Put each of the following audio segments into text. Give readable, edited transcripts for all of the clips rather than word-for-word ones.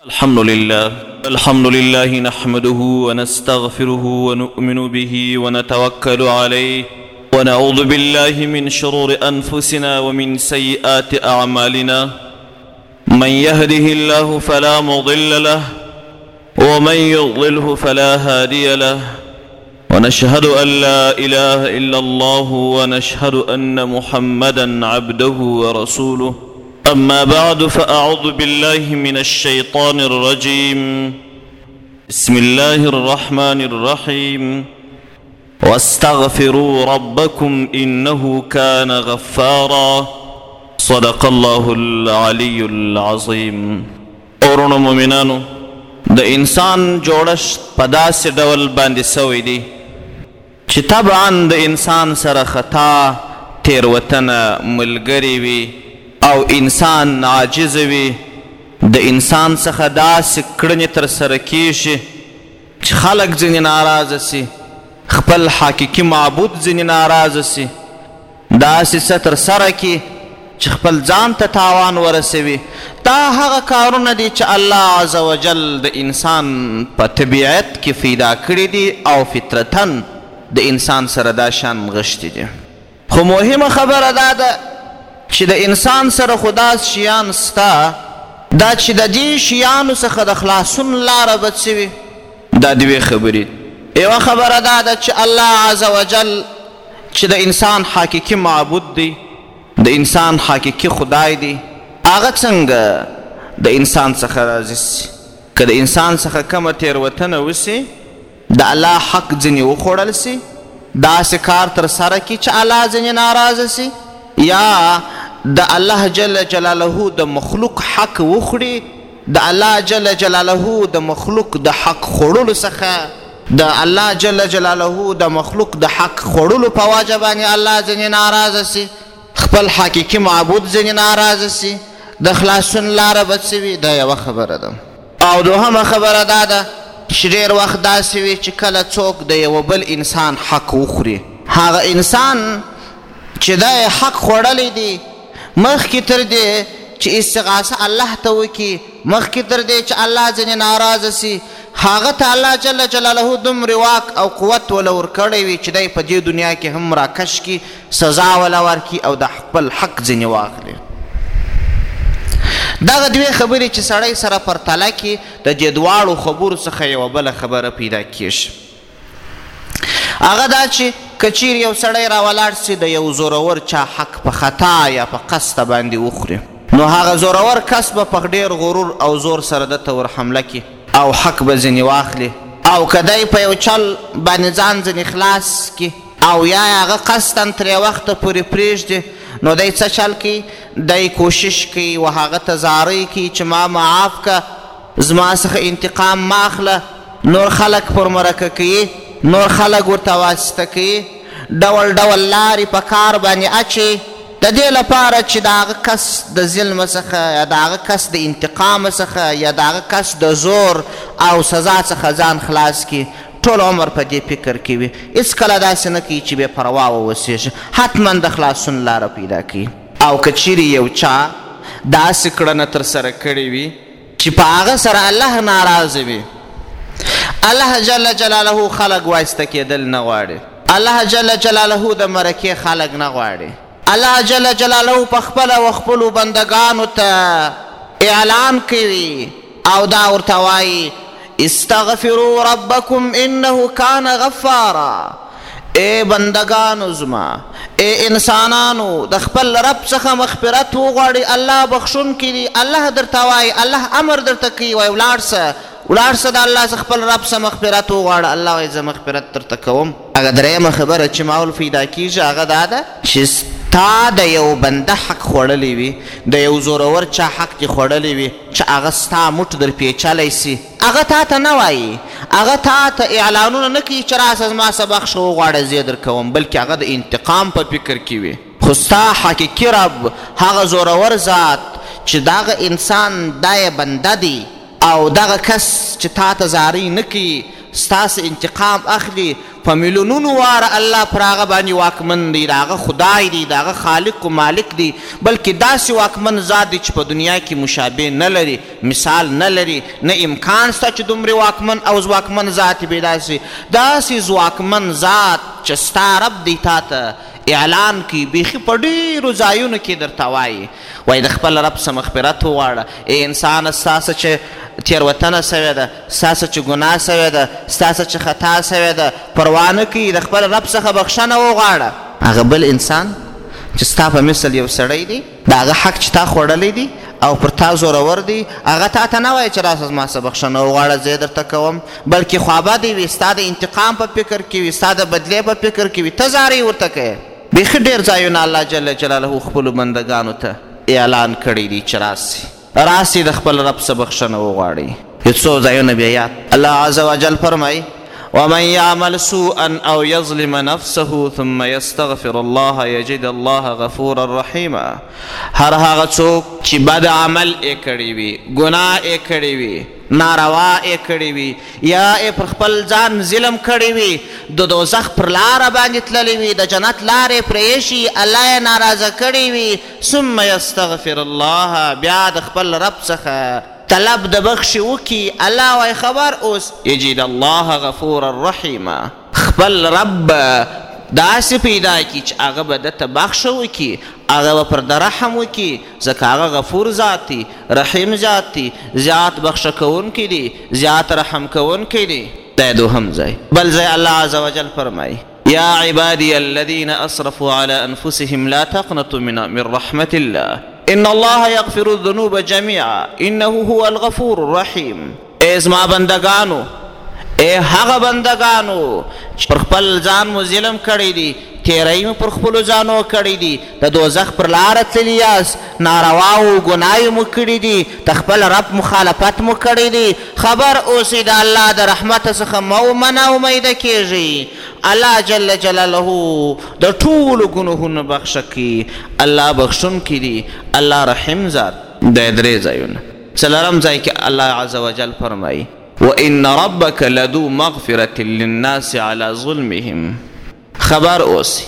الحمد لله نحمده ونستغفره ونؤمن به ونتوكل عليه ونعوذ بالله من شرور أنفسنا ومن سيئات أعمالنا من يهده الله فلا مضل له ومن يضلله فلا هادي له ونشهد أن لا إله إلا الله ونشهد أن محمدا عبده ورسوله أما بعد فأعوذ بالله من الشيطان الرجيم بسم الله الرحمن الرحيم واستغفروا ربكم إنه كان غفارا صدق الله العلي العظيم. اورونو مومنانو د انسان جوړښت په داسې ډول باندې سوی دی چې طبعا د انسان سره خطا تیروتنه ملګرې وي او انسان عاجز وي. د انسان څخه داسې کړنې ترسره کیږي چې خلک ځینې ناراضه سي، خپل حقیقي معبود ځینې ناراضه سي، داسې څه ترسره کي چې خپل ځان ته تاوان ورسوي. دا هغه کارونه دي چې الله عز وجل د انسان په طبیعت کې پیدا کړي دي او فطرتاً د انسان سره دا شان غښتي دي. خو مهمه خبره دا ده چې د انسان سره خو داس شیان ستا دا چې د دې شیانو څخه د خلاصون لاره بد سوي. دا دوې خبرې. یوه خبره دا ده چې الله عز وجل چې د انسان حقیقي معبود دی، د انسان حقیقي خدای دی، هغه څنګه د انسان څخه راضي سي. که د انسان څخه کومه تیروتنه وسي، د الله حق ځینې وخوړل سي، داسې کار ترسره کړي چې الله ځینې ناراضه سي، یا د الله جل جلاله د مخلوق حق وخوري، د الله جل جلاله د مخلوق د حق خوړلو څخه د الله جل جلاله د مخلوق د حق خوړلو په وجه باندې الله ځینې ناراضه سي، خپل حقیقي معبود ځینې ناراضه سي، د خلاصون لاره بد سوي. دا یوه خبره ده. او دوهمه خبره دا ده چې ډېر وخت داسې وي چې کله څوک د یوه بل انسان حق وخوري، هغه انسان چې دا حق خوړلی دی، مخکې تر دې چې استغاثه الله ته وکړي، مخکې تر دې چې الله ځینې ناراضه سي، هغه ته الله جل جلاله دومره واک او قوت وله ورکړی وي چې دی په دې دنیا کې هم راکش کړي، سزا وله ورکړي او د خپل حق ځینې واخلي. دغه دوې خبرې چې سړی سره پرتله کړي، د دې دواړو خبرو څخه یوه بله خبره پیدا کېږي. هغه دا چې که چیرې یو سړی راولاړ سي د یو زورور چا حق په خطا یا په قصده باندې وخوري، نو هغه زورور کس به په ډېر غرور او زور سره دته ور حمله کړي او حق به ځینې واخلي، او که دی په یو چل باندې ځان ځینې خلاص کړي او یا هغه قصدا تر یو وخته پورې پرېږدي، نو دی څه چل کوي؟ دی کوشش کوي و هغه ته زاری کوي چې ما معاف که، زما څخه انتقام ما اخله. نور خلک پر مرکه کوي، نور خلک ورته واسطه کوي، ډول ډول لارې په کار باندې اچي د دې لپاره چې د هغه کس د ظلم څخه یا د هغه کس د انتقام څخه یا د هغه کس د زور او سزا څخه ځان خلاص کړي. ټول عمر په دې فکر کې وي، هېڅکله داسې نه کوي چې بې پروا واوسېږي، حتما د خلاصون لاره پیدا کوي. او که چیرې یو چا داسې کړنه ترسره کړې وي چې په هغه سره الله ناراضه وي، الله جل جلاله خلق واسطه کېدل نه غواړي، الله جل جلاله د مرکې خلق نه غواړي، الله جل جلاله په خپله و خپلو بندګانو ته اعلان کوي او دا ورته وایي استغفروا ربکم انه کان غفارا. ای بندگانو زما، ای انسانانو، د خپل رب څخه مغفرت وغواړئ، الله بخښونکی دی. الله درته وایي، الله امر درته کوي، وایي ولاړ څه د الله څخه خپل رب څخه مغفرت وغواړه. الله وایي زه مغفرت درته کوم. هغه درېیمه خبره چې ماحول پیدا کېږي هغه دا ده چې تا د یو بنده حق خوړلی وي، د یو زورور چا حق دې خوړلی وي چې هغه ستا موټ در پیچلی سي، هغه تا ته نه وایي، هغه تا ته اعلانونه نه کوي چې راسه زما څه بخښه وغواړه زه یې در کوم، بلکې هغه د انتقام په فکر کې وي. خو ستا حقیقي رب هغه زورور ذات چې دغه انسان دا یې بنده دی او دغه کس چې تا ته زارۍ نه کوي، ستاسې انتقام اخلي، په میلیونونو واره الله پر هغه باندې واکمن دی، د هغه خدای دی، د هغه خالق و مالک دی، بلکې داسې واکمن ذات دی چې په دنیا کې مشابه نه لري، مثال نه لري، نه امکان شته چې دومره واکمن او ځواکمن ذات وي. داسې ځواکمن ذات چې ستا رب دی تا ته اعلان کی بیخي په ډېرو ځایونو کې درته وایي د خپل رب څخه مغفرت وغواړه. ای انسانه ستاسو چې تېروتنه سوې ده، ستاسو چې ګناه سوې ده، ستاسو چې خطا سوې ده، پروا نه کوي، د خپل رب څخه بخښنه وغواړه. هغه بل انسان چې ستا په مثل یو سړی دی، د هغه حق چې تا خوړلی دی او پر تا زورور دی، هغه تا ته نه وایي چې راسه زما څه بخښنه وغواړه زه یې درته کوم، بلکې خوابدی وي، ستا د انتقام په فکر کې وي، ستا د بدلې په فکر کې وي، ته زارۍ ورته کوې. بیخي ډېر ځایونه الله جل جلاله خپلو بندګانو ته اعلان کړی دی چې راسي د خپل رب څخه بخښنه وغواړئ. یو څو ځایونه بیا یاد. الله عز وجل فرمایي ومن يعمل سوءا او يظلم نفسه ثم يستغفر الله يجد الله غفورا رحيما. هر هغه څوک چې بد عمل یې کړی وي، ګناه یې کړی وي، ناروا یې کړی وي، یا یې پر خپل ځان ظلم کړی وي، د دوزخ پر لاره باندې تللی وي، د جنت لارې پرې ایښي، الله یې ناراضه کړی وي، ثم يستغفر الله، بیا د خپل رب څخه طلب د بخښې وکړي، الله وایي خبر اوس یجد الله غفورا رحیما، خپل رب داسې پیدا کړي چې هغه به دته بخښه وکړي، هغه به پر ده رحم وکړي، ځکه هغه غفور ذات دی، رحیم ذات دی، زیات بخښه کوونکی دی، زیات رحم کوونکی دی. دا دوهم ځای. بل ځای الله عز وجل فرمایي یا عبادی الذین اسرفوا علی انفسهم لا تقنطوا من رحمة الله ان الله یغفر الذنوب جمیعا انه هو الغفور الرحیم. ای زما بندگانو، ای هغه بندگانو چې پر خپل ځان مو ظلم کړی دی، تیری مو پر خپلو ځانو کړی دی، د دوزخ پر لاره تللي یاست، نارواو ګناه مو کړي دي، د خپل رب مخالفت مو کړی دی، خبر اوسئ د الله د رحمت څخه مو منه امیده کیږئ. الله جل جلاله د ټولو ګناهونو بخښه کوي، الله بخښونکی دی، الله رحیم ذات. دا درې ځایونه. څلورم ځای کې الله عز وجل فرمایي وَإِنَّ رَبَّكَ لَذُو مَغْفِرَةٍ لِلنَّاسِ عَلَى ظُلْمِهِمْ. خبر اوسئ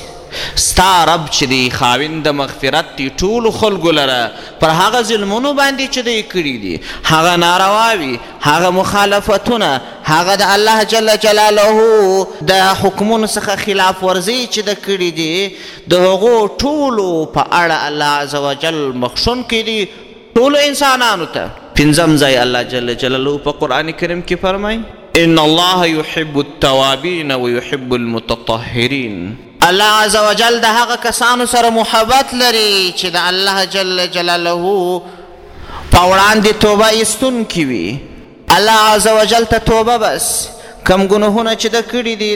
ستا رب چې دی خاوند د مغفرت دی ټولو خلکو لره پر هغه ظلمونو باندې چې دی کړي دي، هغه نارواوي، هغه مخالفتونه، هغه د الله جل جلاله د حکمونو څخه خلاف ورزي چې د کړي دي، د هغو ټولو په اړه الله عز وجل بخښونکی دی ټولو انسانانو ته. پنځم ځای الله جل جلاله په قرآن کریم کې فرمایي ان الله يحب التوابین ويحب المتطهرین. الله عز وجل د هغه کسانو سره محبت لري چې د الله جل جلاله په وړاندې توبه ایستونکي وي. الله عز وجل ته توبه بس کم ګناهونه چې د کړي دي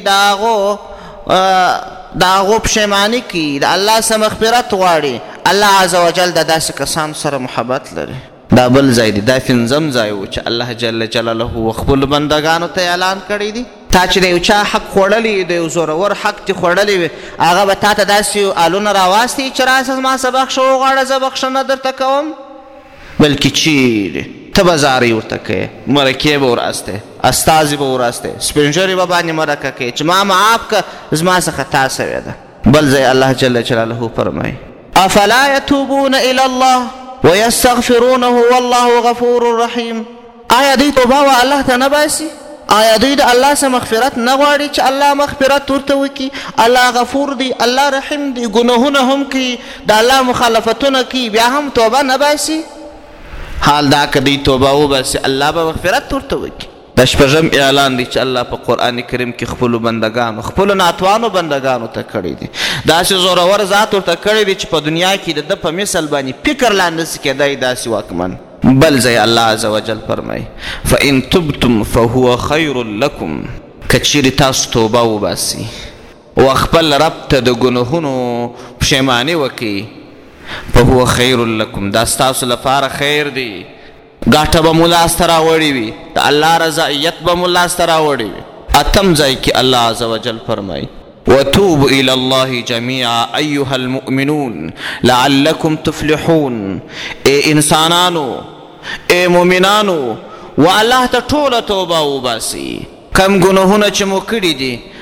د هغو پښیماني کوي، د الله څخه مغفرت غواړي. الله عز وجل د داسې کسانو سره محبت لري. دا بل ځای دی. دا پنځم ځای و چې الله جل جلاله خپلو بندګانو ته اعلان کړی دی. تا چې د یو چا حق خوړلی، د یو زورور حق دې خوړلی وي، هغه به تا ته داسې آلونه راواستي چې راسه زما څه بخښه وغواړه، زه بخښنه درته کوم، بلکې چیرې ته به زارۍ ورته کوې، مرکې به وراستی، استازي به وراستی، سپین ږیري به باندې مرکه کوې چې ما معاف که زما څه خطا سوې ده. بل ځای الله جل جلاله فرمایي افلا یتوبون الی الله ویستغفرونه والله غفور رحیم. آیا دوی توبه و الله ته نه باسي؟ آیا دوی د الله څخه مغفرت نه غواړي چې الله مغفرت ورته وکړي؟ الله غفور دی، الله رحیم دی، ګناهونه هم کوي، د الله مخالفتونه کوي، بیا هم توبه نه باسي؟ حال دا که دوی توبه وباسي الله به مغفرت ورته وکړي. دا شپږم اعلان دی چې الله په قرآن کریم کې خپلو بندګانو، خپلو ناتوانو بندګانو ته کړی دی. داسې زورور ذات ورته کړی دی چې په دنیا کې د ده په مثل باندې فکر لا نسي کېدی داسې واکمن. بل ځای الله عز وجل فرمایي فإن تبتم فهو خیر لکم. که چیرې تاسو توبه وباسئ او خپل رب ته د ګناهونو پښیماني وکړئ، فهو خیر لکم، دا ستاسو لپاره خیر دی. ګاټه به مو لاسته راوړې وي، د الله رضایت به مو لاسته راوړې وي. اتم ځای کې الله عز وجل فرمایي وتوبوا إلى الله جميعا أيها المؤمنون لعلكم تفلحون. ای انسانانو، ای مؤمنانو، و الله ته ټوله توبه وباسئ. کم ګناهونه چې مو کړي دي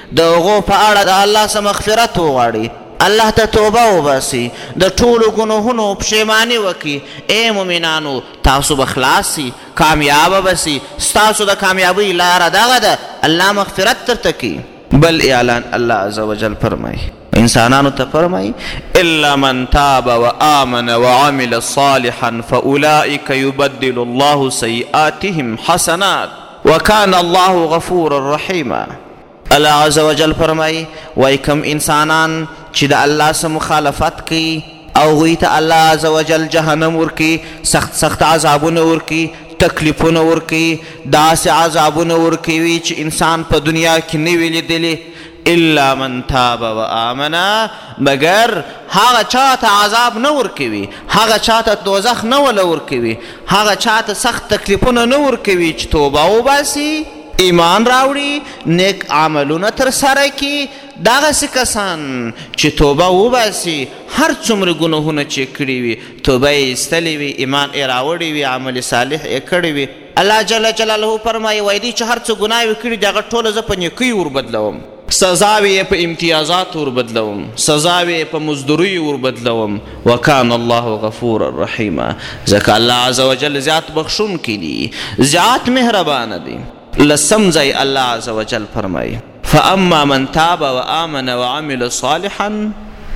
د هغو په اړه د الله څخه مغفرت وغواړي، الله ته توبه وباسي، د ټولو ګناهونو پښیماني وکړي. ای مؤمنانو تاسو به خلاص سي، کامیابه به سي، ستاسو د کامیابۍ لاره دغه ده، الله مغفرت درته کوي. بل اعلان الله عز وجل فرمایي، انسانانو ته فرمایي الا من تاب وآمن وعمل صالحا فأولئك يبدل الله سيئاتهم حسنات وكان الله غفورا رحيما. الله عز وجل فرمایي وای کوم انسانان چې د الله سره مخالفت کوي او هغوی ته الله عز وجل جهنم ورکوي، سخت سخت عذابونه ورکوي، تکلیفونه ورکوي، داسې عذابونه ورکوي چې انسان په دنیا کې نه وي لیدلی. الا من تاب و آمنا، مگر هغه چاته عذاب نه ورکوي، هغه چاته دوزخ نه ولا ورکوي، هغه چاته سخت تکلیفونه نه ورکوي چې توبه وباسي، ایمان راوړي، نیک عملونه ترسره کړي. دغسې کسان چې توبه وباسي، هر څومره ګناهونه چې کړي وي توبه یې ایستلې وي، ایمان یې راوړی وي، عمل صالح یې کړی وي. الله جل جلاله فرمایي وایي دوی چې هر څه ګناوې کړي دي هغه ټوله زه په نیکۍ وربدلوم، سزاوې یې په امتیازات وربدلوم، سزاوې یې په مزدورۍ وربدلوم. وکان الله غفورا رحیما، ځکه الله عز وجل زیات بخښونکی دی، زیات مهربانه دی. لسم ځای الله عز وجل فرمایي فاما من تاب وآمن وعمل صالحا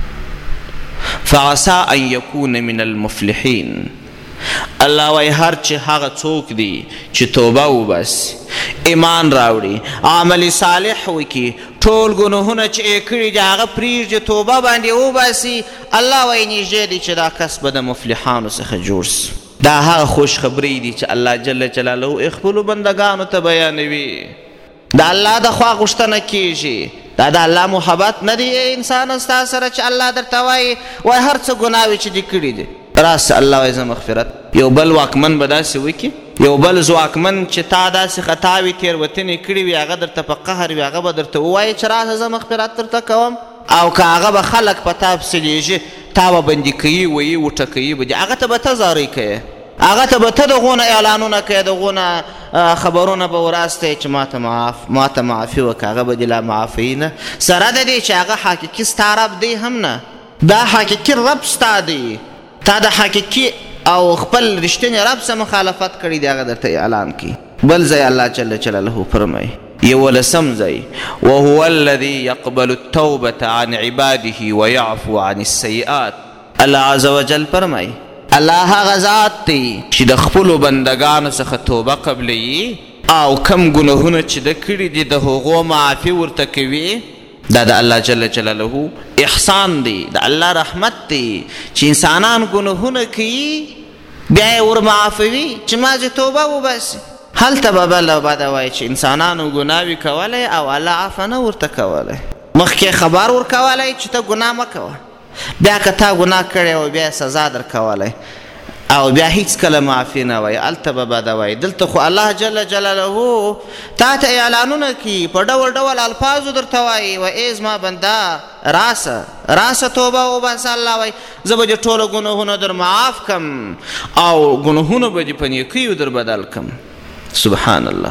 فعسى ان يكون من المفلحين. الله وای هر چې هغه څوک دی چې توبه وباسي، ایمان راوړي، عمل صالح وکړي، ټول ګناهونه چې یې کړي دي هغه پرېږدي، توبه باندې وباسي، الله وایي نږدې دی چې دا کس به د مفلحانو څخه جوړ سي. دا هغه خوش خبرې دي چې الله جل جلاله خپلو بندګانو ته بیانوي. د الله د خوا غوښتنه کیږي، دا د الله محبت نه دی انسان ستا سره چې الله درته وایي وای هر څه ګناوې چې دې کړي دي راسه الله وایي زه مغفرت. یو بل واکمن به داسې وکړي، یو بل ځواکمن چې تا داسې خطاوې تېروتنې کړي وي هغه درته په قهر وي هغه به درته ووایي چې راسه زه مغفرت درته کوم. او که هغه به خلک په تا پسې لیږي تا به بندي کوي ویي وټکوي به دي، هغه ته به ته زارۍ کوې، هغه ته به ته دغونه اعلانونه کوې، دغونه خبرونه به وراستئ چې ماته معافي وکړه، هغه به دې لا معافوي نه، سره د دې چې هغه حقیقي ستا رب دی هم نه، دا حقیقي رب ستا دی، تا د حقیقي او خپل رښتینې رب سره مخالفت کړی دی هغه درته اعلان کوي. بل ځای الله جل جلاله فرمایي 11 وهو الذي يقبل التوبة عن عباده ويعفو عن السيئات. الله عز وجل فرمایي الله هغه ذات دی چې د خپلو بندګانو څخه توبه قبلوي او کم ګناهونه چې د کړي دي د هغو معافي ورته کوي. دا د الله جل جلاله احسان دی، د الله رحمت دی چې انسانان ګناهونه کوي بیا یې ورمعافوي چې ما چې توبه وباسي. هلته به بله بده وایي چې انسانانو ګناوې کولی او الله عفه نه ورته کولی، مخکې خبر ورکولی چې ته ګناه مه کوه، بیا که تا ګناه کړی او بیا سزا در کولی او بیا هیڅ کله معافي نه وایي، هلته به بده وایي. دلته خو الله جل جلاله تا ته اعلانونه کوي، په ډول ډول الفاظو درته وایي و ای زما بنده راسه توبه وباسه. الله وایي زه به دې ټوله ګناهونه در معاف کم او ګناهونه به دې په نیکیو در بدل کم. سبحان الله.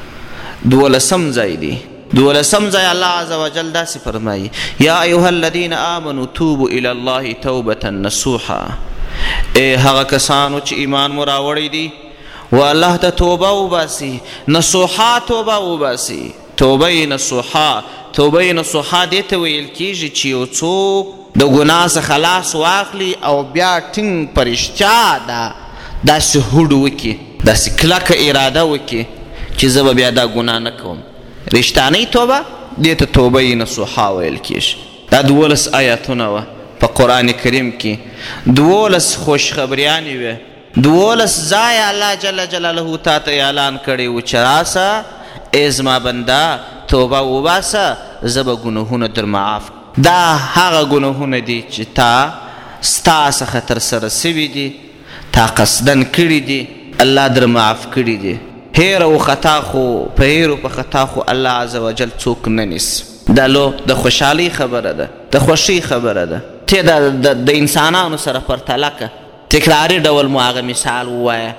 12 ځای دی، 12 ځای الله عز وجل داسې فرمایي یا ایها الذین آمنوا توبوا الی الله توبة نصوحا. ای هغه کسانو چې ایمان مو راوړی دي و الله ته توبه وباسي، نصوحا توبه وباسي. توبه نصوحا، توبه نصوحا دې ته ویل کیږي چې یو څوک د ګناه څخه خلاص واخلي او بیا ټینګ په رښتیا داسې هوډ وکړي، داسې کلکه اراده وکړي چې زه به بیا دا ګناه نه کوم. رښتانۍ توبه دې ته توبه نصوحا ویل کیږي. دا 12 آیاتونه وه په قرآن کریم کې، 12 خوشخبریانې وې، 12 ځایه الله جل جلاله تا ته اعلان کړی و چې راسه ای زما بنده توبه وباسه زه به ګناهونه در معاف. دا هغه ګناهونه دي چې تا ستا څخه ترسره سوي دي، تا قصدن کړي دي، الله در معاف کړي دي. هیر او خطا خو په هیر او په خطا خو الله عز وجل څوک نه نیسي. دا لو د خوشحالۍ خبره ده، د خوښۍ خبره ده. ته د انسانانو سره پرتله که تکراري ډول مو هغه مثال ووایه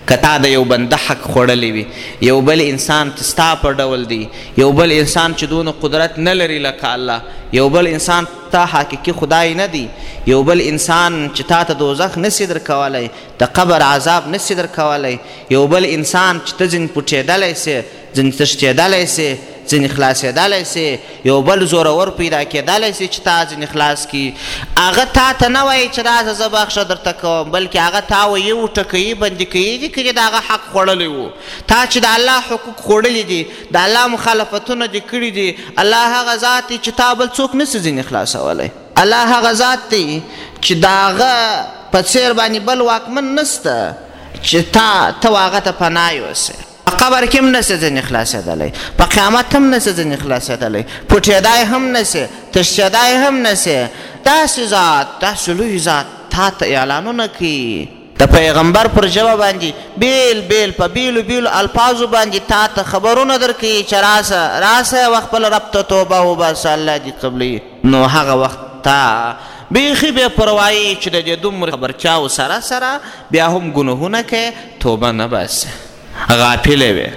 که تا د یو بنده حق خوړلی وي، یو بل انسان چې ستا په ډول دی، یو بل انسان چې دونه قدرت نه لري لکه الله، یو بل انسان تا حقیقي خدای نه دی، یو بل انسان چې تا ته دوزخ نسی درکولی، د قبر عذاب نسی درکولی، یو بل انسان چې ته ځینې پټېدلی سې، ځینې تښتېدلی سې، ځینې خلاصېدلی سې، یو بل زورور پیدا کېدلی سي چې تا ځینې خلاص کړي. هغه تا ته نه وایي چې راځه زه بخښه درته کوم، بلکې هغه تا وایي وټکوي، بندي کوي دي که د هغه حق خوړلی و. تا چې د الله حقوق خوړلي دي، د الله مخالفتونه دې کړي دي، الله هغه ذات دی چې تا بل څوک نسي ځینې خلاصولی. الله هغه ذات دی چې د هغه په څېر باندې بل واکمن نسته چې ته هغه ته پناه یوسې. په قبر کې هم نسې ځینې خلاصېدلی، په قیامت هم نسې ځینې خلاصېدلی، پټېدی هم نسې، تښتېدی هم نسې. داسې ذات، داسې لوی ذات تا ته اعلانونه کوي، د پیغمبر پر ژبه باندې بیل بیل په بیلو بیلو الفاظو باندې تا ته خبرونه درکوي چې راسه راسه و خپل رب ته توبه وباسه، الله دې قبلوي. نو هغه وخت تا بیخي بې پروایي چې د دې دومره خبرچاو سره سره بیا هم ګناهونه کوې، توبه نه باسې، غافلې وې.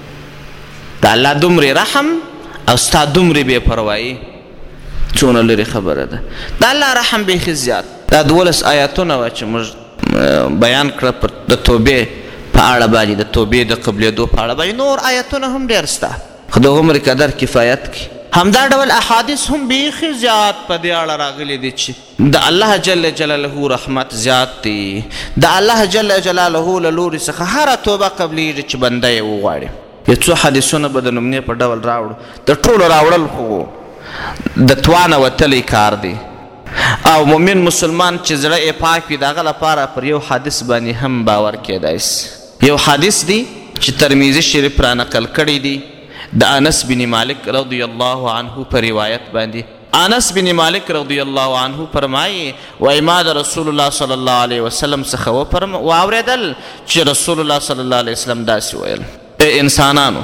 د الله دومرې رحم او ستا دومرې بې پروایي څونه لرې خبره ده. د الله رحم بیخي زیات. دا 12 آیاتونه وه چې موږ بیان کړه د توبې په اړه باندې، د توبې د قبلېدو په اړه باندې. نور آیاتونه هم ډېر شته، خو د عمر قدر کفایت کوي. همدا ډول احادیث هم بیخي زیات په دې اړه راغلي دي چې د الله جل جلاله رحمت زیات دی، د الله جل جلاله له لورې څخه هره توبه قبلیږي چې بنده یې وغواړي. یو څو حدیثونه به د نمونې په ډول راوړو. د ټولو راوړل خو د توانه وتلی کار دی، او مؤمن مسلمان چې زړه یې پاک وي د هغه لپاره پر یو حدیث باندې هم باور کیدای سي. یو حدیث دی چې ترمذي شریف را نقل کړی دی د انس بن مالک رضی الله عنه په روایت باندې. انس بن مالک رضی الله عنه فرمایي وایي ما د رسول الله صلی الله علیه وسلم څخه واورېدل چې رسول الله صلی الله علیه وسلم داسې ویل: ای انسانانو،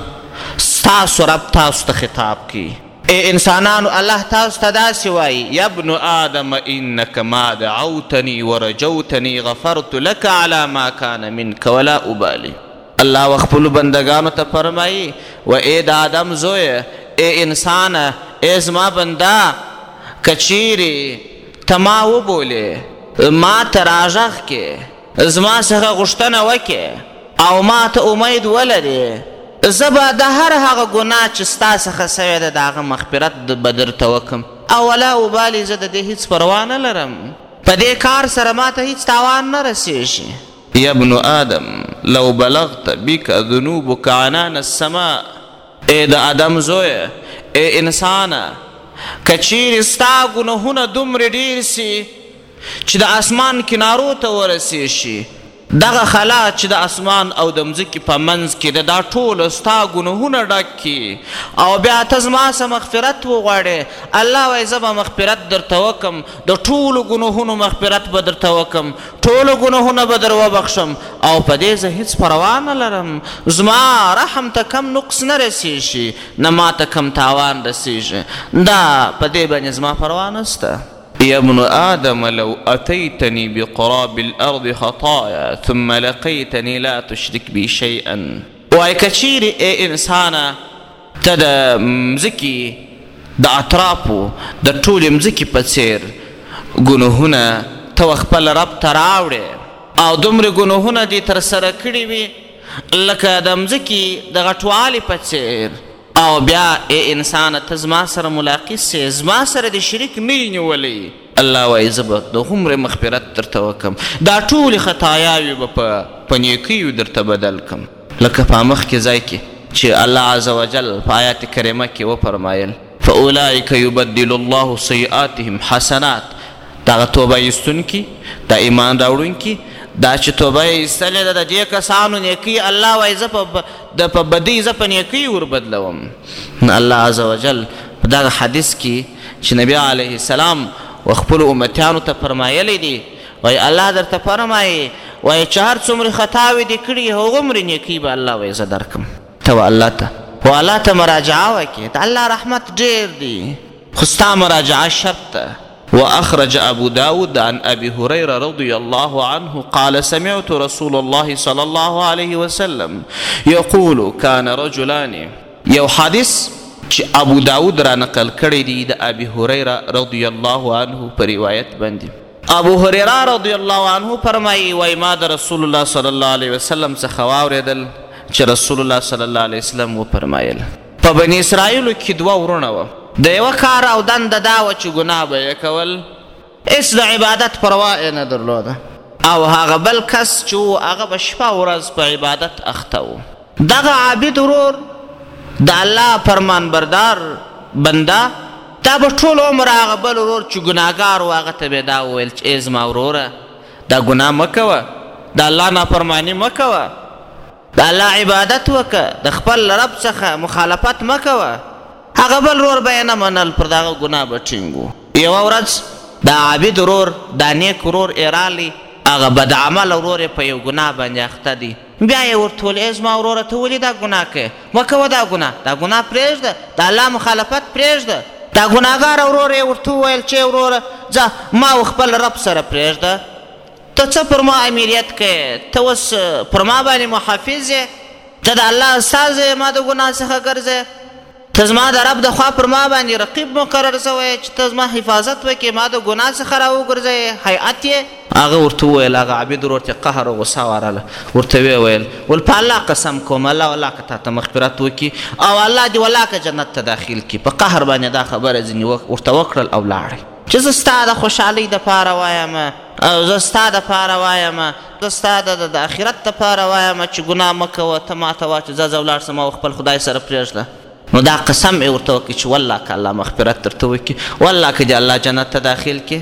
ستاسو رب تاسو ته خطاب کوي. ای انسانانو، الله تاسو ته داسې وایي: یا ابن آدم انک ما دعوتنی ورجوتنی غفرت لك على ما كان منك ولا ابالي. الله و خپلو بندگانو ته فرمایي و ای د آدم زویه، ای انسانه، ای زما بنده، که چیرې ته ما وبولې، ما ته راږغ کې، زما څخه غوښتنه وکې او ما ته امید ولرې، زه به د هر هغه ګناه چې ستا څخه سوی ده د هغه مغفرت به درته وکړم، او ولا ابالي، زه د دې هیڅ پروا نه لرم، په دې کار سره ما ته هیڅ تاوان نه رسېږي. یا ابن آدم لو بلغت بك ذنوبك عنان السماء. ای د آدم زویه، ای انسانه، که چیرې ستا ګناهونه دومره ډېر سي چې د اسمان کنارو ته ورسېږي، دغه خلا چې د اسمان او د مځکې په منځ کې د دا ټوله ستا ګناهونه ډک کي، او بیا ته زما څه مغفرت وغواړې، الله وایي زه به مغفرت درته وکړم، د ټولو ګناهونو مغفرت به درته وکړم، ټولو ګناهونه به در وبخښم، او په دې زه هیڅ پروا نه لرم، زما رحم ته کم نقص نه رسېږي، نه ما ته کم تاوان رسېږي، دا په دې باندې زما پروا نسته. يا ابن آدم لو أتيتني بقراب الأرض خطايا ثم لقيتني لا تشرك بي شيئا. وای کچیرې ای انسانه، ته د مځکې د اطرافو د ټولې مځکې په څېر ګناهونه ته خپل رب ته راوړې، او دومره ګناهونه دې ترسره کړي وي لکه د مځکې د غټوالي په څېر، او بیا ای انسانه ته زما سره ملاقات سې، زما سره د شریک نه یې نیولی، الله وایي زه به د هومرې مغفرت درته وکړم، دا ټولې خطایاوې به په نیکیو درته بدل کړم. لکه په مخکې ځای کې چې الله عز وجل په آیات کریمه کې وفرمایل: فاولئک یبدل الله سیئاتهم حسنات. دغه توبه ایستونکي، دا ایمان راوړونکي، دا چې توبه یې ایستلې ده د دې کسانو نیکي، الله وایي زه په بدۍ زه په نیکۍ وربدلوم. الله عز وجل په دغه حدیث کې چې نبی علیه السلام و خپلو امتیانو ته فرمایلی دي، وایي الله درته فرمایي، وایي چې هر څومره خطاوې دې کړي هغومرې نیکي به الله وایي زه درکړم. ته الله ته مراجعه وکړې، د الله رحمت ډېر دی، خو ستا مراجعه شرط ده. وأخرج أبو داود عن أبي هريرة رضي الله عنه قال سمعت رسول الله صلى الله عليه وسلم يقول كان رجلان. یو حدیث چې ابو داود را نقل کړی دی د ابي هريره رضی الله عنه په روایت باندې. ابو هريره رضی الله عنه فرمایي وای ما د رسول الله صلی الله علیه وسلم څخه واورېدل چې رسول الله صلی الله علیه وسلم وفرمایل په بني اسرائیلو کې دوه ورونه وه، د یوه کار او دنده دا وه چې ګناه به یې کول، هېڅ د عبادت پروا یې نه درلوده، او هغه بل کس چې و هغه به شپه ورځ په عبادت اخته و. دغه عابد ورور د الله فرمان بردار بنده دا به ټول عمر هغه بل ورور چې ګناهګار و هغه ته به دا وویل چې ای زما وروره دا ګناه مه کوه، د الله نافرماني مه کوه، د الله عبادت وکړه، د خپل رب څخه مخالفت مه کوه. هغه بل ورور به یې نه منل، پر دغه ګناه به ټینګ و. یوه ورځ دا عابد ورور دا نیک ورور یې رالی، هغه بدعمله ورور یې په یو ګناه باندې اخته دی. بیا یې ورته وویل ای زما وروره ته ولې دا ګناه کوې؟ مه کوه دا ګناه پرېږده، د الله مخالفت پرېږده. دا ګناهګاره ورور یې ورته وویل چې وروره ځه ما و خپل رب سره پرېږده، ته څه پر ما امیریت کوې؟ ته اوس پر ما باندې محافظ یې، ته د الله استاذ یې، ما د ګناه څخه ګرځې، ته زما د رب د خوا پر ما باندې رقیب مقرر شوی چې ته زما حفاظت وکړې، ما د ګناه څخه راوګرځې، هیئت یې. هغه ورته وویل، هغه عابد ورور ته قهر او غصه ورغله، ورته ویې ویل ول په الله قسم کوم، الله والله که تا ته مغفرت وکړي او الله دې والله که جنت ته داخل کړي. په قهر باندې دا خبره ځینې ورته وکړل او لاړې. چې زه ستا د خوشحالۍ دپاره وایم او زه ستا دپاره وایم، زه ستا د آخرت دپاره وایم چې ګناه مه کوه، ته ما ته وا چې ځه ولاړ سم او خپل خدای سره پرېږده. نو دا قسم یې ورته وکړي چې والله که الله مغفرت درته وکړي، والله که دې الله جنت ته داخل کړي.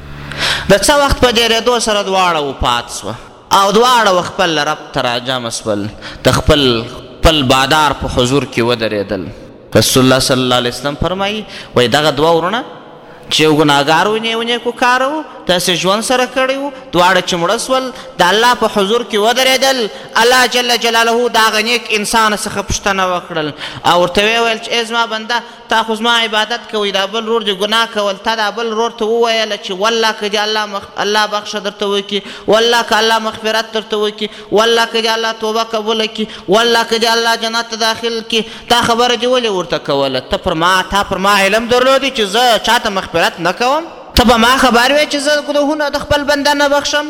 د څه وخت په ډېرېدو سره دواړه وفات سوه او دواړه خپل رب ته راجمع سول، د خپل بادار په حضور کې ودرېدل. رسول الله صلی الله علیه وسلم فرمایي وایي دغه دوه ورونه چې یو ګناهګار و یو نیکوکاره و، داسې ژوند سره کړی و، دواړه چې مړه سول د الله په حضور کې ودرېدل. الله جل جلاله د هغه نیک انسان څخه پوښتنه وکړل او ورته ویې ویل چې ای زما بنده تا خو زما عبادت کوئ، دا بل ورور دې ګناه کول، تا دا بل ورور ته وویله چې والله که دې الله بخښه درته وکړي، والله که الله مغفرت درته وکړي، والله که دې الله توبه قبوله کړي، والله که دې الله جنت ته داخل کړي. دا خبره دې ولې ورته کوله؟ تا پر ما علم درلودی چې زه چاته مغفرت نه کوم؟ ته به ما خبر وې چې زه ګناهونه د خپل بنده نه بخښم؟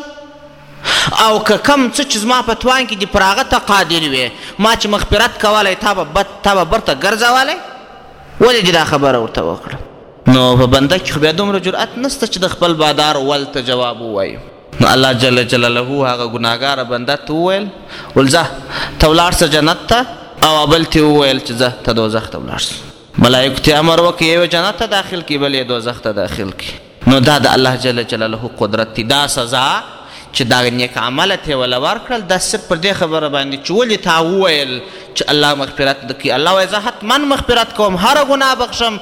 او که کم څه چې زما په توان کې دي پر هغه ته قادر وې ما چې مغفرت کولی تا به برته ګرځولی؟ ولې دې دا خبره ورته وکړه؟ نو په بنده کې خو بیا دومره جرأت نسته چې د خپل بادار ول ته جواب ووایي. نو الله جل جلاله هغه ګناهګاره بنده ته وویل ول ځه ته ولاړ سه جنت ته، او بل ته وویل چې ځه ته دوزخ ته ولاړ سه. ملایکو ته امر وکړي یو جنت ته داخل کړي بل یې دوزخ ته داخل کړي. نو دا د الله جل جلاله قدرت دی. دا سزا چې دا نیک عمله ته یې وله ورکړل دا صرف پر دې خبره باندې چې ولې تا وویل چې الله مغفرت کړي. الله وایي زه حتما مغفرت کوم، هره ګناه بخښم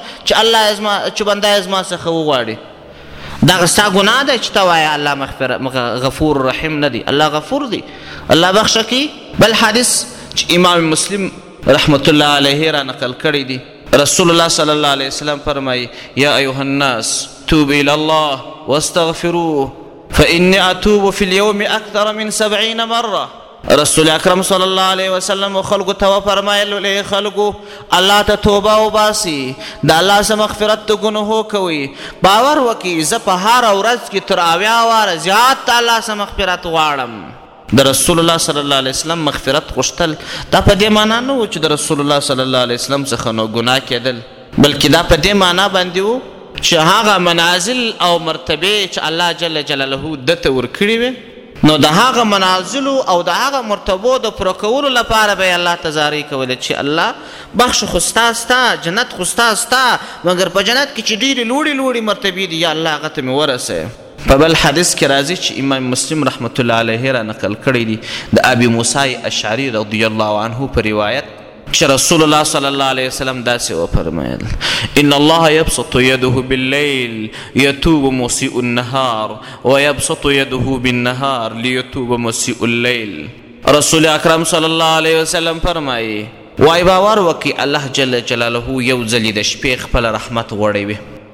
چې بنده یې زما څخه وغواړي. دغه ستا ګناه دی چې ته وایې الله غفور رحیم نه دی، الله غفور دی، الله بخښه کوي. بل حدیث چې امام مسلم رحمت الله علیه را نقل کړی دی، رسول الله صلی الله علیه وسلم فرمایي یا ایها الناس توبوا الى الله واستغفروه فإني أتوب في اليوم أكثر من 70 مرة. رسول اکرم صلی الله علیه وسلم خلقو ته وفرمایل ای خلقو الله ته توبه وباسي، د الله څخه مغفرت د ګناهو کوي. باور وکړئ زه په هره ورځ کې تر 80 واره زیات د الله څخه مغفرت غواړم. د رسول الله صلی الله علیه وسلم مغفرت غوښتل دا په دې معنا نه و چې د رسول الله صلی الله علیه وسلم څخه نو ګناه کېدل، بلکې دا په دې معنا باندې و چې هغه منازل او مرتبې چې الله جل جلاله دته ورکړي وي، نو د هغه منازلو او د هغه مرتبو د پوره کولو لپاره به یې الله ته زارۍ کولې چې الله بخښ خو ستا جنت خو ستا مګر په جنت کې چې ډېرې لوړې مرتبې دي یا الله هغه ته مې ورسوې. په بل حدیث کې راځي چې امام مسلم رحمت الله علیه را نقل کړی دی د ابي موسی اشعري رضی الله عنه په روایت چې رسول الله صلی الله علیه وسلم داسې وفرمایل ان الله يبسط يده بالليل يتوب مسيء النهار ويبسط يده بالنهار ليتوب مسيء الليل. رسول اکرم صلی الله علیه وسلم فرمایي وای باور وکړئ الله جل جلاله یو ځلې د شپې خپل رحمت غوړوي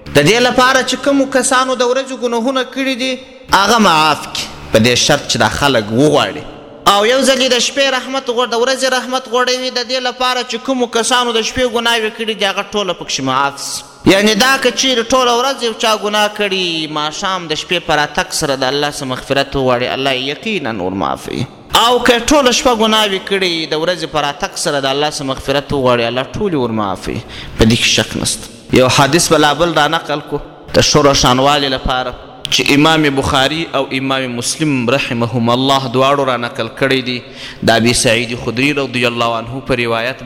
د دې لپاره چې کومو کسانو د ورځې ګناهونه کړي دي هغه معاف کړي په دې شرط چې دا خلک وغواړي او یو ځل د شپې رحمت د ورځې رحمت غوړوي د دې لپاره چې کومو کسانو د شپې ګناوې کړي دي هغه ټوله پکښې معاف سي یعنې دا که چیرې ټوله ورځ یو چا ګناه کړي ماښام د شپې په راتګ سره د الله څه مغفرت وغواړي الله یې یقینا ورمعافوي او که ټوله شپه ګناوې کړي د ورځې په راتګ سره د الله څه مغفرت وغواړي الله ټولې ورمعافوي په دې کې شک نشته یو حدیث به لا بل را نقل کو د ښو روښانوالي لپاره چې امام بخاري او امام مسلم رحمهم الله دواړو را نقل کړی دي د ابي سعید خدري رضی الله عنه په روایت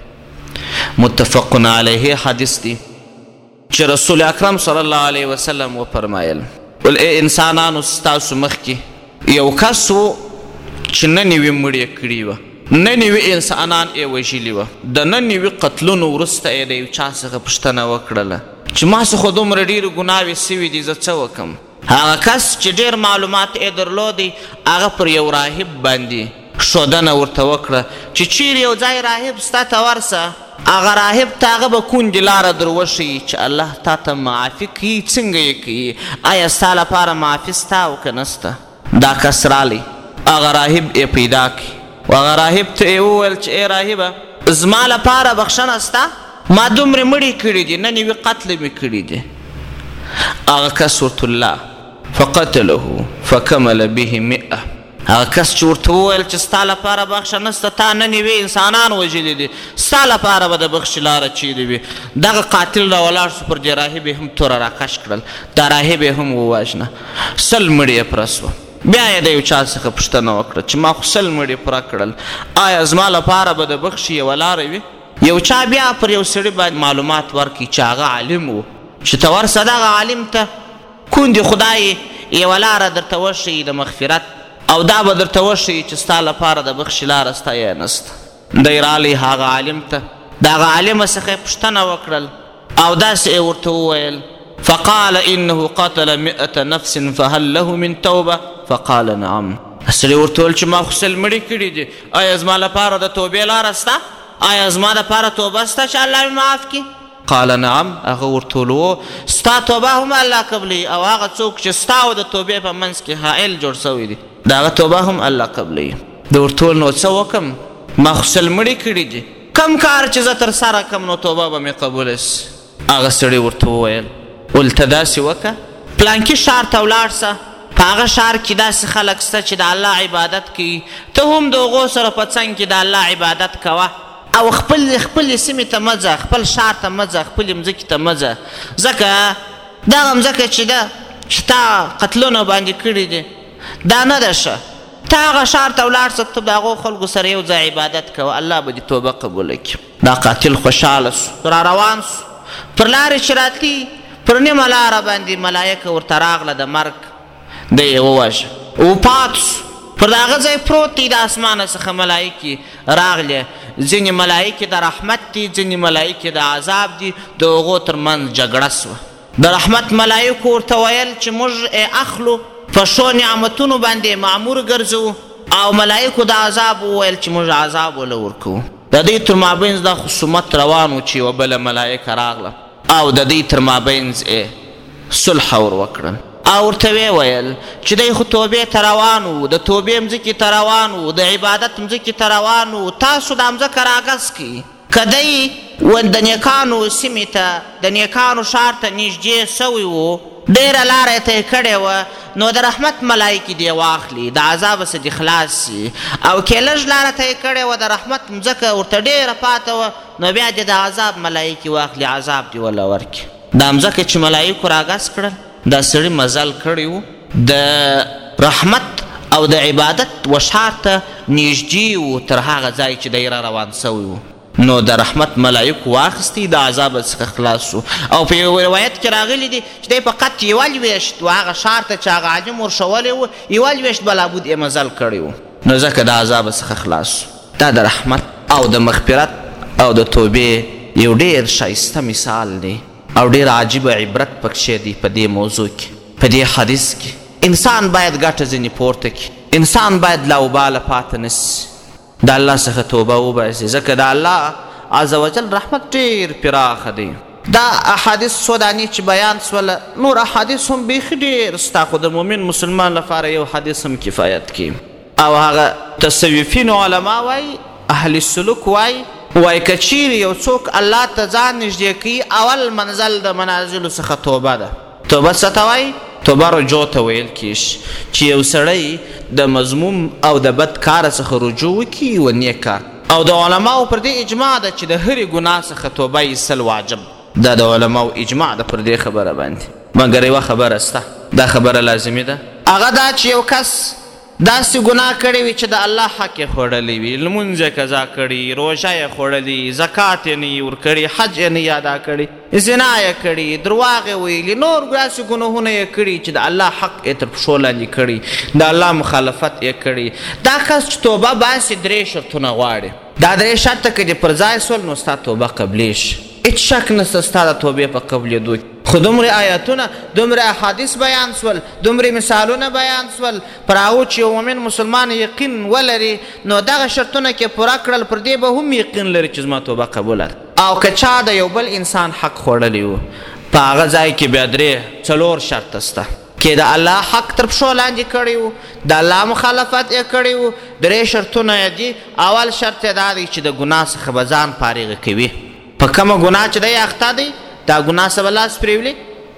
باندې متفق علیه حدیث دی چې رسول اکرم صلی الله علیه وسلم وفرمایل ول انسانانو ستاسو مخکې یو کس و چې نن یې مړی کړي وه نن یې انسانان یې وژلي وه د نن یې قتلونو وروسته یې د یو چا څخه پوښتنه وکړله چې ما څخه دومره ډېرې ګناوې سوي دي زه څه وکړم هغه کس چې ډېر معلومات یې درلودی هغه پر یو راهب باندې ښودنه ورته وکړه چې چیرې یو ځای راهب ستا ته ورسه هغه راهب ته هغه به کونډې لاره در وښیي چې الله تا ته معافي کوي څنګه یې کوي آیا ستا لپاره معافي ستا او که نسته دا کس رالی هغه راهب یې پیدا کړي هغه راهب ته یې وویل چې ای راهبه زما لپاره بخښنه سته ما دومره مړي کړي دي نن یوې قتل مې کړي دي هغه کس ورته الله فقتله فکمل به 100 هغه کس چې ورته وویل چې ستا لپاره بخښه نسته تا نن یوې انسانان وژلي دي ستا لپاره به د بخښې لاره چیرې وي دغه قاتل راولاړ سو پر دې راهب یې هم توره راکش کړل دا راهب یې هم ووژنه 100 مړي یې پوره سوه بیا یې د یو چا څخه پوښتنه وکړه چې ما خو 100 مړي پوره کړل آیا زما لپاره به د بخښې یوه لاره وي یو چا بیا پر یو سړي باندې معلومات ورکړي چې هغه عالم و چې ته ورسه دغه عالم ته کونډې خدای یوه لاره درته وښیي د مغفرت او دا به درته وښیي چې ستا لپاره د بخښې لاره سته یا نسته دی رالی هغه عالم ته د هغه عالمه څخه یې پوښتنه وکړل او داسې یې ورته وویل فقال انه قتل 100 نفس فهل له من توبه فقال نعم سړي ورته وویل چې ما خو 100 مړي کړي دي آیا زما لپاره د توبې لاره سته آیا زما دپاره توبه سته چې الله مې معاف کړي قال نعم هغه ورته وویل ستا توبه هم الله قبلوي او هغه څوک چې ستا او د توبې په منځ کې حائل جوړ سوی دی د هغه توبه هم الله قبلوي د ورته وویل نو څه وکړم ما خو 100 مړي کړي دي کم کار چې زه ترسره کړم نو توبه به مې قبوله سي هغه سړي ورته وویل ولته داسې وکړه پلانکي ښار ته ولاړ سه په هغه ښار کې داسې خلک شته چې د الله عبادت کوي ته هم د هغو سره په څنګ کې د الله عبادت کوه او خپلې سیمې ته مه ځه خپل ښار ته مه ځه خپلې مځکې ته مه ځه ځکه دغه مځکه چې ده چې تا قتلونه باندې کړي دي دا نه ده ښه ته هغه ښار ته ولاړ شه ته د هغو خلکو سره یو ځای عبادت کوه الله به دې توبه قبوله کړي دا قاتل خوشحاله سو را روان سو پر لارې چې راتلي پر نیمه لاره باندې ملایکه ورته راغله د مرګ دی یې ووژه وپات سو پر د هغه ځای پروت دی د اسمانه څخه ملایکې راغلې ځینې ملایکې د رحمت دي ځینې ملایکې د عذاب دي د هغو ترمنځ جګړه سوه د رحمت ملایکو ورته ویل چې موږ اخلو په ښو نعمتونو باندې معمور ګرځوو او ملایکو د عذاب وویل چې موږ عذاب وله ورکوو د دوی تر مابینځ دا خصومت روان و چې یوه بله ملایکه راغله او د دوی تر مابینځ صلح ور وکړل او ورته ویې ویل چې دی خو توبې ته روان و د توبې مځکې ته روان و د عبادت مځکې ته روان و تاسو دا مځکه راګز کړي که دی د نیکانو سیمې ته د نیکانو ښار ته نږدې سوی و ډېره لاره یې ته یې کړې وه نو د رحمت ملایکې دې واخلي د عذابه څه دې خلاص سي او که لږ لاره ته یې کړې وه د رحمت مځکه ورته ډېره پاته وه نو بیا دې د عذاب ملایکې واخلي عذاب دې وله ورکړي دا مځکه چې ملایکو راګز کړل دا سړي مزل کړی و د رحمت او د عبادت و ښار ته نږدې و تر هغه ځای چې دی را روان سوی و نو د رحمت ملایکو واخیستی د عذاب څخه خلاص شو او په یو روایت کې راغلی دی چې دی فقط یوه لویشت و هغه ښار ته چې هغه عالم ورښولی و یوه لویشت به لابود یې مزل کړی و نو ځکه د عذاب څخه خلاص شو دا د رحمت او د مغفرت او د توبې یو ډېر ښایسته مثال دی او ډېر عجیبه عبرت پکښې دی په دې موضوع کې په دې حدیث کې انسان باید ګټه ځینې پورته کړي انسان باید لاوباله پاته نسي د الله څخه توبه وباسي ځکه د الله عز وجل رحمت ډېر پراخه دی دا احادیث څو دانې چې بیان سول، نور احادیث هم بیخي ډېر ستا، خو د مؤمن مسلمان لپاره یو حدیث هم کفایت کوي. او هغه تصوفین علما وایي، اهل سلوک وایي که چیرې یو څوک الله ته ځان نږدې کوي، اول منزل د منازلو څخه توبه ده. توبه څه ته وایي؟ توبه رجوع ته ویل کیږي چې یو سړی د مذموم او د بد کار څخه رجوع وکړي و نیک کار. او د علماو پر دې اجماع ده چې د هرې ګناه څخه توبه ایستل واجب. دا د علماو اجماع ده پر دې خبره باندې. مګر یوه خبره سته، دا خبره لازمي ده، هغه دا چې یو کس داسې ګناه کړی وي چې د الله حق یې خوړلی وي، لمونځ یې قضا کړي، روژه یې خوړلي، زکات یې نه ورکړي، حج یې نه ادا کړي، زنا یې کړي، درواغ یې ویلي، نور داسې ګناهونه یې کړي چې د الله حق یې تر پښو لاندې کړي، د الله مخالفت یې کړي. دا کس چې توبه باسي 3 شرطونه غواړي. دا 3 شرطه که دې پر ځای سول نو ستا توبه قبلیږي. هېڅ شک نشته ستا د توبې په قبلېدو کې. خو دومره آیاتونه، دومره احادیث بیان سول، دومره مثالونه بیان سول پر هغو چې یو مؤمن مسلمان یقین ولري، نو دغه شرطونه کې پوره کړل، پر دې به هم یقین لري چې زما توبه قبوله ده. او که چا د یو بل انسان حق خوړلی و، په هغه ځای کې بیا 3-4 شرطه سته. کې د الله حق تر پښو لاندې کړی و، د الله مخالفت یې کړی و. 3 شرطونه یې دي. اول شرط یې دا دی چې د ګناه څخه به ځان فارغه کوي. په کومه ګناه چې دی اخته دی، دا ګناه څخه به لاس پرېولي،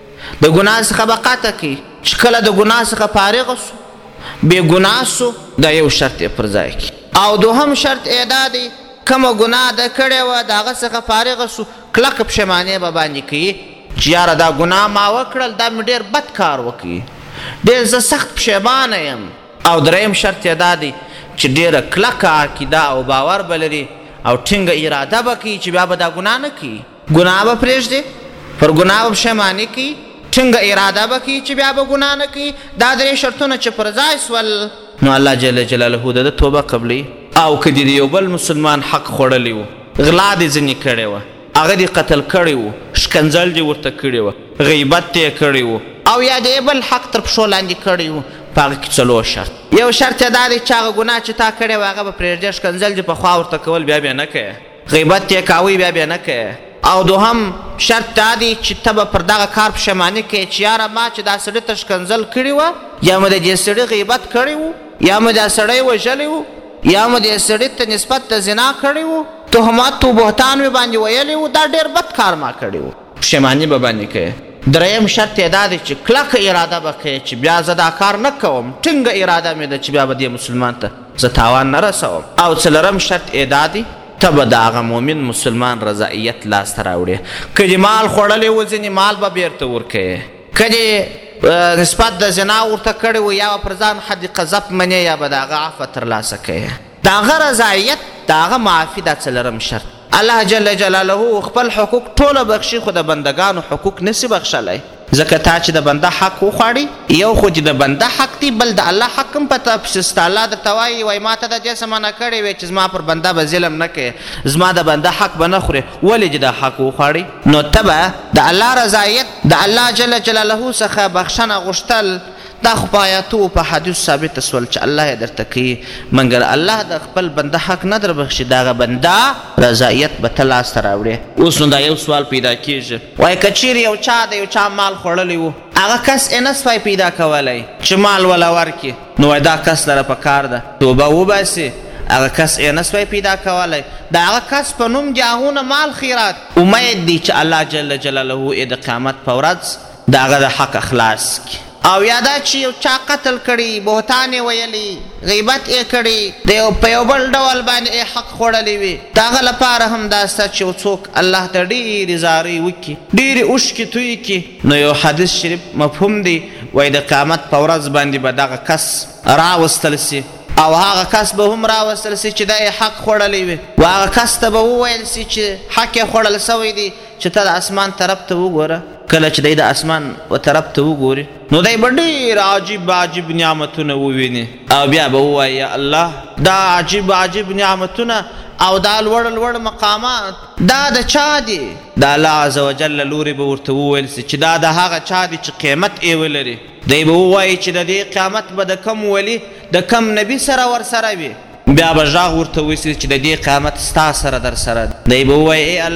د ګناه څخه به قطع کوي. چې کله د ګناه څخه فارغه سو، بې ګناه سو، دا یو شرط یې پر ځای کړي. او دوهم شرط یې دا دی، کومه ګناه ده کړې وه، د هغه څخه فارغه سو، کلکه پښیماني به باندې کوي چې یاره دا ګناه ما وکړل، دا مې ډېر بد کار وکړي، ډېر زه سخت پښیمانه یم. او دریم شرط یې دا دی چې ډېره کلکه عقیده او باور به لري او ټینګه اراده به کوي چې بیا به دا ګناه نه کوي، ګناه به پرېږدي، پر ګناه به پښیماني کوي، ټینګه اراده به کوي چې بیا به ګناه نه کوي. دا 3 شرطونه چې پر ځای سول، نو الله جل جلاله د توبه قبلي. او که د یو بل مسلمان حق خوړلی و، غلا دې ځینې کړې وه، هغه دې قتل کړی و، شکنځل دې ورته کړی و، غیبت دې کړی و، او یا د بل حق تر پښو لاندې کړی و، په هغه کې 4 شرط. یو شرط یې دا دی چې هغه ګناه چې تا کړی و هغه به پرېږدې، شکنځل دې پخوا ورته کول بیا نه کوې، غیبت یې کاوی بیا نه کوې. او دوهم شرط دا دی چې ته به پر دغه کار پښیماني کوې چې یاره ما چې دا سړي ته شکنځل کړي وه، یا مې د دې سړي غیبت کړی و، یا مې دا سړی وژلی و، یا مې دې سړي ته نسبت د زنا کړی و، تهمت و بهتان مې باندې ویلی و، دا ډېر بد کار ما کړی و، پښیماني به باندې کوې. دریم شرط یې دا دی چې کلکه اراده به کوې چې بیا زه دا کار نه کوم، ټینګه اراده مې ده چې بیا به دې مسلمان ته زه تاوان نه رسوم. او 4م شرط یې دا دی ته به د هغه مؤمن مسلمان رضایت لاسته راوړې. که دې مال خوړلی و، ځینې مال به بیرته ورکوې. که دې نسبت د زنا ورته کړی و، یا به پر ځان حد قذف منې، یا به د هغه عفو ترلاسه کوې. د هغه رضایت، د هغه معافي، دا 4م شرط. الله جل جلاله خپل حقوق ټوله بخشي، خو د بندګانو حقوق نسی بخښلی. ځکه تا چې د بنده حق وخواړي، یو خو چې د بنده حق دی، بل د الله حق هم پته پسې سته. الله درته وایي ما ته د دې څه منع کړې وې چې زما پر بنده به ظلم نه کوې، زما د بنده حق به نه خورې، ولې چې د حق وخواړي. نو ته به د الله رضایت، د الله جل جلاله څخه بخښنه غوښتل، دا خو په آیاتو په حدیث ثابت سول چې الله یې درته کوي، مګر الله د خپل بنده حق نه در بخښي، د هغه بنده رضایت به ته لاسته راوړې. اوس نو دا یو سوال پیدا کېږي، وایي که چیرې یو چا د یو چا مال خوړلی و، هغه کس یې نه سوای پیدا کولی چې مال وله ورکړي، نو وایي دا کس لره په کار ده توبه وباسي. هغه کس یې نه سوای پیدا کولی، د هغه کس په نوم جاهونه مال خیرات، امید دی چې الله جل جلاله یې د قیامت په ورځ د هغه د حق خلاص کړي. او یادا چې یو چا قتل کړي، بهتان یې ویلی، غیبت یې کړي، په یو بل ډول باندې حق خوړلی وي، د هغه لپاره هم دا سته چې یو څوک الله ته ډېرې زارۍ وکړي، ډېرې اوښکې تویې کړي. نو یو حدیث شریف مفهوم دی، وایي د قیامت په ورځ باندې به دغه کس راوستل سي، او هغه کس به هم راوستل سي چې دا یې حق خوړلی وي، و هغه کس ته به وویل سي چې حق یې خوړل سوی دی چې ته د اسمان طرف ته وګوره. کله چې دی د اسمان و طرف ته وګوري، نو دی به ډېر عجیب نعمتونه وویني، او بیا به ووایي یا الله دا عجیب نعمتونه او دا لوړ مقامات دا د چا دي؟ د الله عز وجل لورې به ورته وویل سي چې دا د هغه چا دي چې قیمت یې ولري. دی به ووایي چې د دې قیامت به د کم ولي، د کم نبي سره ورسره وي. بیا به غږ ورته وسي چې د دې قیامت ستا سره در سره. دی به ووایي ای الله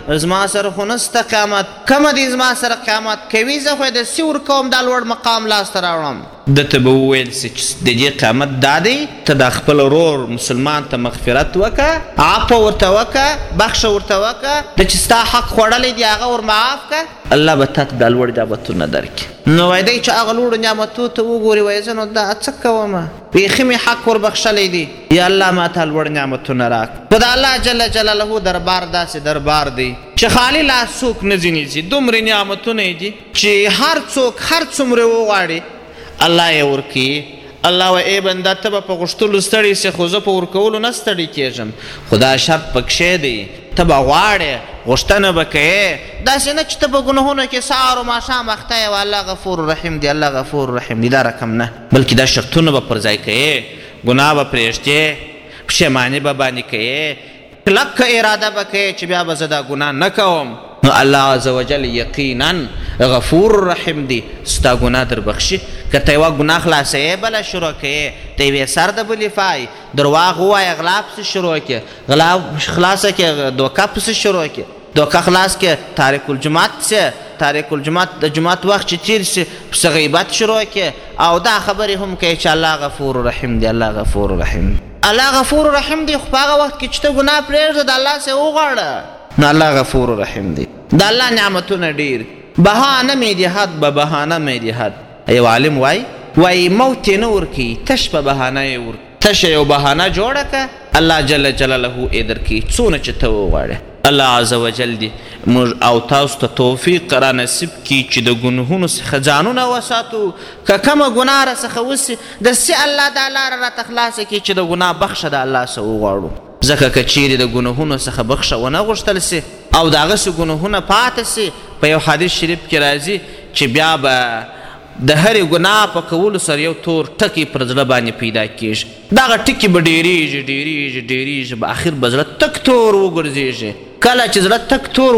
زما سره خو نسته قیامت، کومه دی زما سره قیامت کوي، زه خو یې داسې ورکوم دا لوړ مقام لاسته راوړم. ده ته به وویل سي چې د دې قیامت دا دی ته د خپل ورور مسلمان ته مغفرت وکړه، عفو ورته وکړه، بخښه ورته وکړه، د چې ستا حق خوړلی دی هغه ور معاف کړه، الله به تا ته دا لوړ نعمتونه درکړي. نو وایي دی چې هغه لوړو نعمتو ته وګوري، وایي زه نو دا څه کومه، بیخي مې حق ور بخښلی دی، یا الله ما ته لوړ نعمتونه راکړه. خو د الله جل جلاله دربار داسې دربار دی چې خالي لاس څوک نه ځي نیسي، دومرې نعمتونه یې دي چې هر څوک هر څومره وغواړي الله یې ورکوي. الله وایي ای بنده ته به په غوښتلو ستړی سې، خو زه په ورکولو نه ستړی کېږم، خو دا شرط پکښې دی ته به غواړې، غوښتنه به کوې، داسې نه چې ته په ګناهونو کې سهار و ماښام اخته یې، الله غفور رحیم دی، الله غفور رحیم دی، دا رقم نه، بلکې دا شرطونه به پر ځای کوې، ګناه به پرېږدې، پښیماني به باندې کوې، کلکه اراده به کوې چې بیا به زه دا ګناه نه کوم. نو الله عز وجل یقینا غفور رحیم دی، ستا ګناه در بخشي. که ته یوه ګناه خلاصوې بله شروع کوې، ته یوې سر د بلې فای، درواغ ووایه غلا پسې شروع کړې، غلا خلاصه کړې دوکه پسې شروع کړې، دوکه خلاص کړې تاریک الجماعت سې، تاریک الجماعت د جماعت وخت چې تیر سي پسې غیبت شروع کړې، او دا خبرې هم کوي چې الله غفور رحیم دی، الله غفور رحیم دی. الله غفور رحیم دی، خو په هغه وخت کې چې ته ګناه پرېږده د الله څخه وغواړه، نو الله غفور رحیم دی. د الله نعمتونه ډېر، بهانه میدهد به بهانه میدهد. یو عالم وایي موت یې نه ورکوي، تش په بهانه یې ورکوي، تشه یو بهانه جوړه کړه، الله جل جلاله یې درکوي څونه چې ته وغواړې. الله عز وجل دی موږ او تاسو ته توفیق را نصیب کړي چې د ګناهونو څخه ځانونه وساتو، که کومه ګناه راڅخه وسي داسې الله دا لاره راته خلاصه کړي چې د ګناه بخښه د الله څخه وغواړو. ځکه که چیرې د ګناهونو څخه بخښه ونه غوښتل سي او د هغسې ګناهونه پاته سي، په یو حدیث شریف کې راځي چې بیا به د هرې ګناه په کولو سره یو تور ټکی پر زړه باندې پیدا کېږي، دغه ټکي به ډېرېږي ډېرېږي ډېرېږي، به اخر به زړه تک تور وګرځېږي. کله چې زړه تک تور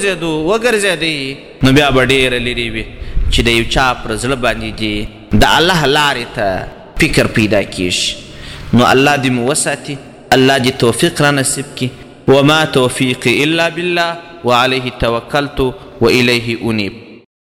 وګرځېدی نو بیا به ډېره لرې وي چې د یو چا پر زړه باندې دي د الله لارې ته فکر پیدا کېږي. نو الله دې مو وساتي، الله دې توفیق را نصیب کړي. وما توفیقي الا بالله وعلیه توکلت والیه انیب.